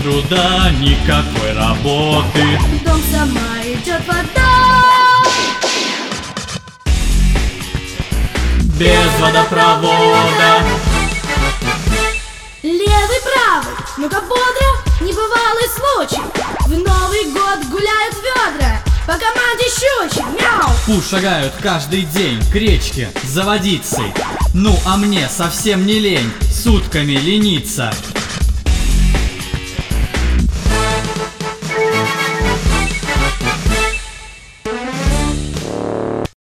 труда, никакой работы. В дом сама идет вода. Без водопровода. Левый, правый, ну-ка бодро, небывалый случай. В Новый год гуляют ведра, по команде щучьи, мяу. Фу, шагают каждый день к речке за водицей. Ну а мне совсем не лень сутками лениться.